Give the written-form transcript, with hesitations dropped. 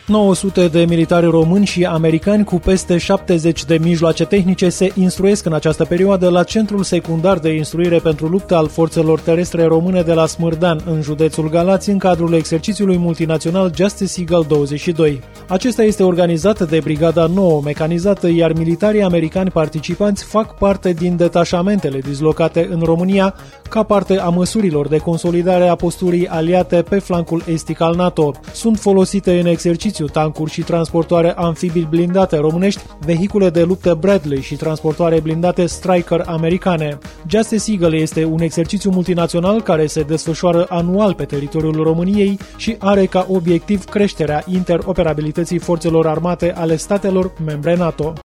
900 de militari români și americani cu peste 70 de mijloace tehnice se instruiesc în această perioadă la Centrul Secundar de Instruire pentru Luptă al Forțelor Terestre Române de la Smârdan, în județul Galați, în cadrul exercițiului multinațional Justice Eagle 22. Acesta este organizat de Brigada 9 mecanizată, iar militarii americani participanți fac parte din detașamentele dislocate în România ca parte a măsurilor de consolidare a posturii aliate pe flancul estic al NATO. Sunt folosite în exercițiu tancuri și transportoare amfibii blindate românești, vehicule de luptă Bradley și transportoare blindate Stryker americane. Justice Eagle este un exercițiu multinațional care se desfășoară anual pe teritoriul României și are ca obiectiv creșterea interoperabilității forțelor armate ale statelor membre NATO.